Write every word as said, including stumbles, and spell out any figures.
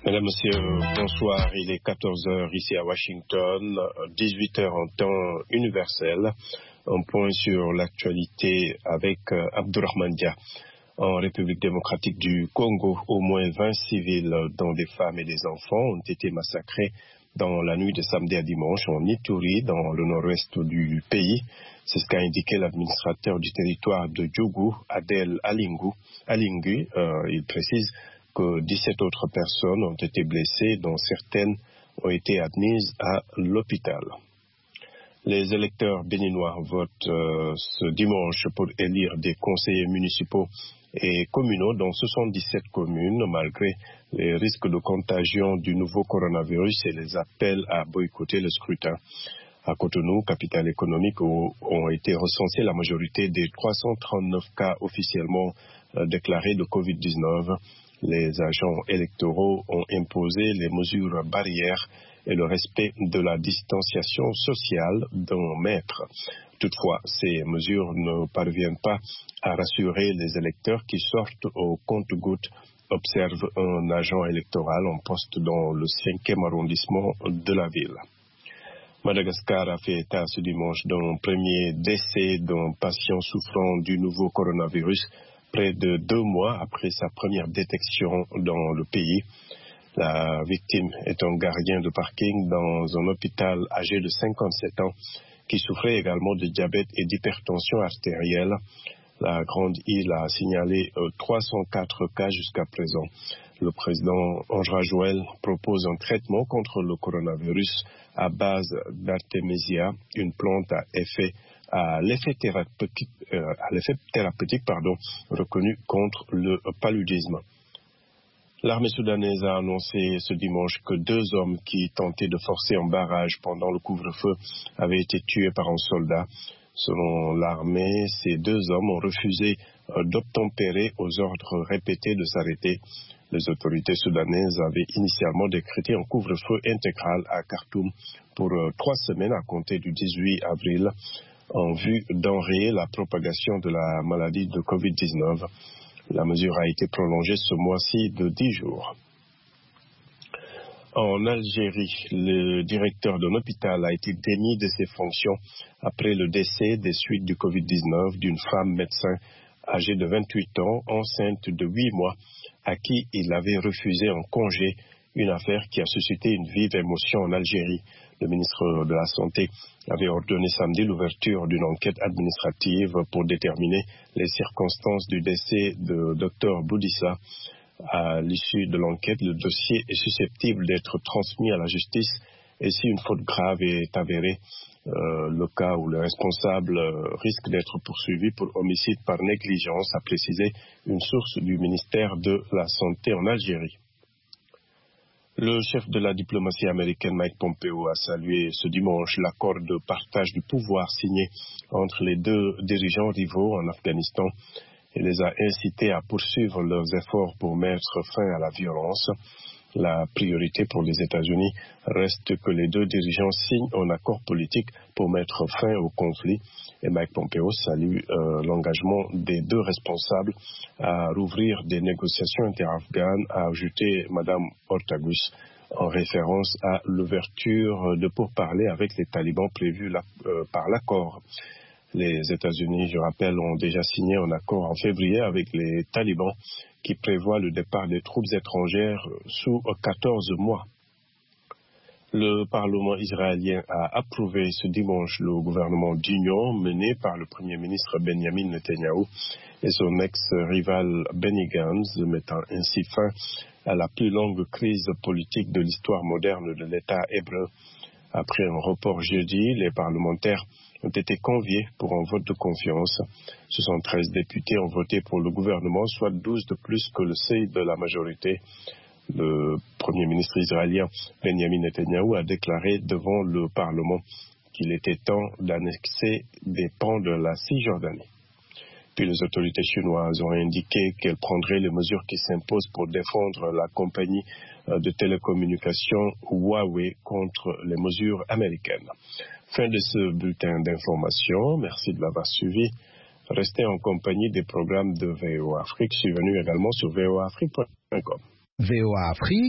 Mesdames, Messieurs, bonsoir. Il est quatorze heures ici à Washington, dix-huit heures en temps universel. Un point sur l'actualité avec Abdourahmane Dia. En République démocratique du Congo, au moins vingt civils, dont des femmes et des enfants, ont été massacrés dans la nuit de samedi à dimanche en Ituri, dans le nord-ouest du pays. C'est ce qu'a indiqué l'administrateur du territoire de Djougou, Adel Alingu. Alingu, euh, il précise que dix-sept autres personnes ont été blessées, dont certaines ont été admises à l'hôpital. Les électeurs béninois votent euh, ce dimanche pour élire des conseillers municipaux et communaux dans soixante-dix-sept communes, malgré les risques de contagion du nouveau coronavirus et les appels à boycotter le scrutin. À Cotonou, capitale économique, où ont été recensés la majorité des trois cent trente-neuf cas officiellement euh, déclarés de covid dix-neuf. Les agents électoraux ont imposé les mesures barrières et le respect de la distanciation sociale d'un mètre. Toutefois, ces mesures ne parviennent pas à rassurer les électeurs qui sortent au compte-gouttes, observe un agent électoral en poste dans le cinquième arrondissement de la ville. Madagascar a fait état ce dimanche d'un premier décès d'un patient souffrant du nouveau coronavirus près de deux mois après sa première détection dans le pays. La victime est un gardien de parking dans un hôpital âgé de cinquante-sept ans qui souffrait également de diabète et d'hypertension artérielle. La Grande Île a signalé trois cent quatre cas jusqu'à présent. Le président André Joël propose un traitement contre le coronavirus à base d'artémisia, une plante à effet à l'effet thérapeutique, euh, à l'effet thérapeutique pardon, reconnu contre le paludisme. L'armée soudanaise a annoncé ce dimanche que deux hommes qui tentaient de forcer un barrage pendant le couvre-feu avaient été tués par un soldat. Selon l'armée, ces deux hommes ont refusé euh, d'obtempérer aux ordres répétés de s'arrêter. Les autorités soudanaises avaient initialement décrété un couvre-feu intégral à Khartoum pour euh, trois semaines à compter du dix-huit avril en vue d'enrayer la propagation de la maladie de covid dix-neuf. La mesure a été prolongée ce mois-ci de dix jours. En Algérie, le directeur d'un hôpital a été démis de ses fonctions après le décès des suites du covid dix-neuf d'une femme médecin âgée de vingt-huit ans, enceinte de huit mois, à qui il avait refusé un congé, une affaire qui a suscité une vive émotion en Algérie. Le ministre de la Santé avait ordonné samedi l'ouverture d'une enquête administrative pour déterminer les circonstances du décès de Dr Boudissa. À l'issue de l'enquête, le dossier est susceptible d'être transmis à la justice et si une faute grave est avérée, euh, le cas où le responsable euh, risque d'être poursuivi pour homicide par négligence, a précisé une source du ministère de la Santé en Algérie. Le chef de la diplomatie américaine, Mike Pompeo, a salué ce dimanche l'accord de partage du pouvoir signé entre les deux dirigeants rivaux en Afghanistan. Il les a incités à poursuivre leurs efforts pour mettre fin à la violence. La priorité pour les États-Unis reste que les deux dirigeants signent un accord politique pour mettre fin au conflit. Et Mike Pompeo salue euh, l'engagement des deux responsables à rouvrir des négociations interafghanes, a ajouté Mme Ortagus, en référence à l'ouverture de pourparlers avec les talibans prévus là, euh, par l'accord. Les États-Unis, je rappelle, ont déjà signé un accord en février avec les talibans qui prévoit le départ des troupes étrangères sous quatorze mois. Le Parlement israélien a approuvé ce dimanche le gouvernement d'union mené par le Premier ministre Benjamin Netanyahou et son ex-rival Benny Gantz, mettant ainsi fin à la plus longue crise politique de l'histoire moderne de l'État hébreu. Après un report jeudi, les parlementaires ont été conviés pour un vote de confiance. soixante-treize députés ont voté pour le gouvernement, soit douze de plus que le seuil de la majorité. Le Premier ministre israélien Benjamin Netanyahou a déclaré devant le Parlement qu'il était temps d'annexer des pans de la Cisjordanie. Puis les autorités chinoises ont indiqué qu'elles prendraient les mesures qui s'imposent pour défendre la compagnie de télécommunications Huawei contre les mesures américaines. Fin de ce bulletin d'information. Merci de l'avoir suivi. Restez en compagnie des programmes de V O A Afrique, suivez-nous également sur v o a afrique point com. V O A Afrique